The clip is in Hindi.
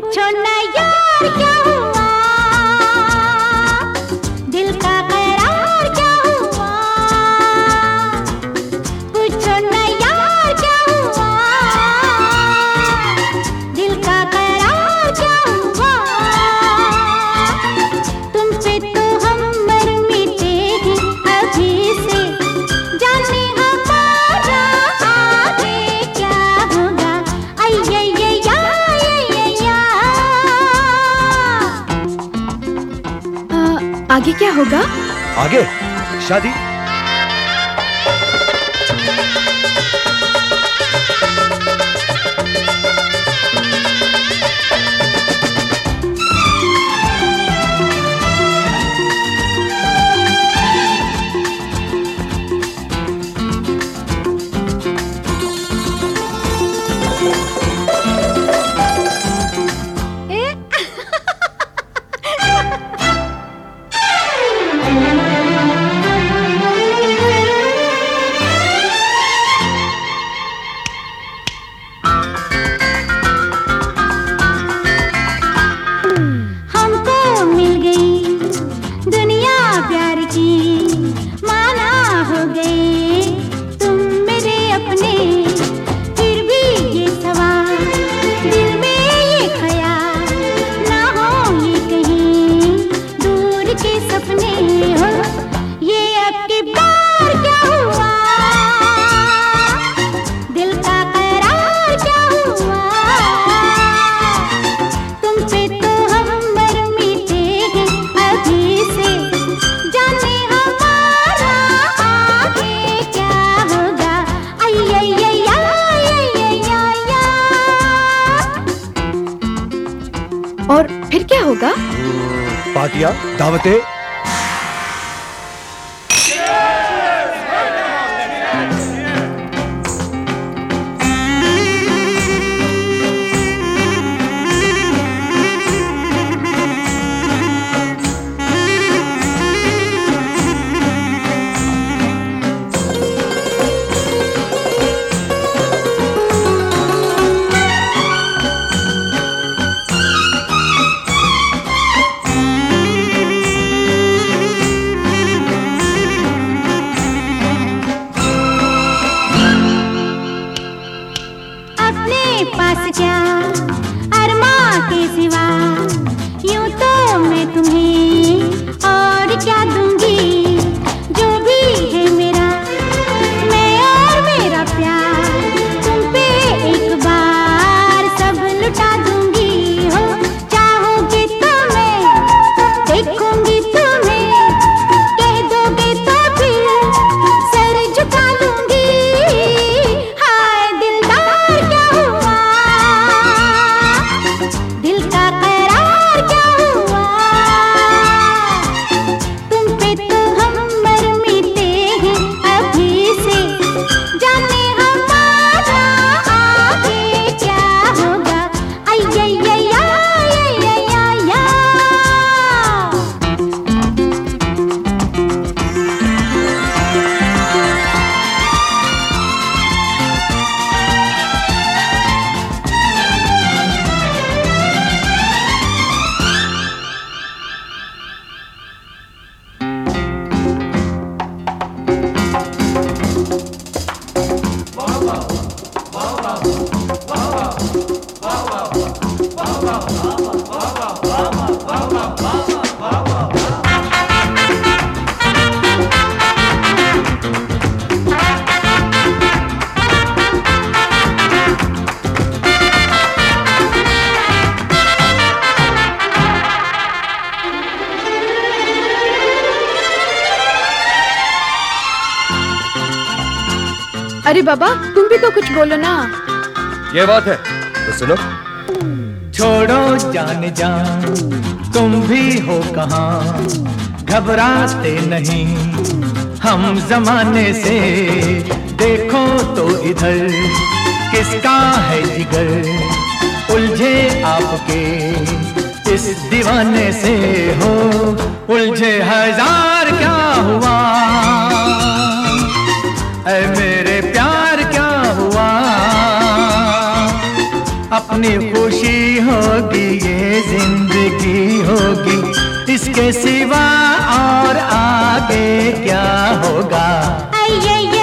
पूछो ना यार क्या हुआ, दिल का करार क्या हुआ। पूछो ना यार क्या हुआ, दिल का करार क्या हुआ। तुम पे तो हम मर मिटे हैं अभी से, जाने हमारा आगे क्या होगा। आगे क्या होगा? आगे शादी। और फिर क्या होगा? पार्टियां, दावतें। पास क्या अरमा के सिवा, यूं तो मैं तुम्हें और क्या दूंगी। जो भी है मेरा, मैं और मेरा प्यार, तुम पे एक बार सब लुटा दूंगी। हो चाहोगे तो मैं देखूंगी तुम्हें, कह दोगे तो फिर सर झुका लूंगी। हाय दिलदार क्या हुआ, दिल का करार क्या हुआ। तुम पे तो हम मर मिटे हैं अभी से, जाने हमारा आगे क्या होगा। अरे बाबा, तुम भी तो कुछ बोलो ना। ये बात है तो सुनो। छोड़ो जान जान, तुम भी हो कहाँ, घबराते नहीं हम जमाने से। देखो तो इधर किसका है जिगर, उलझे आपके इस दीवाने से। हो उलझे हजार क्या हुआ, ऐ मेरे प्यार क्या हुआ। अपनी खुशी होगी जिंदगी होगी, इसके सिवा और आगे क्या होगा। अय्यय्य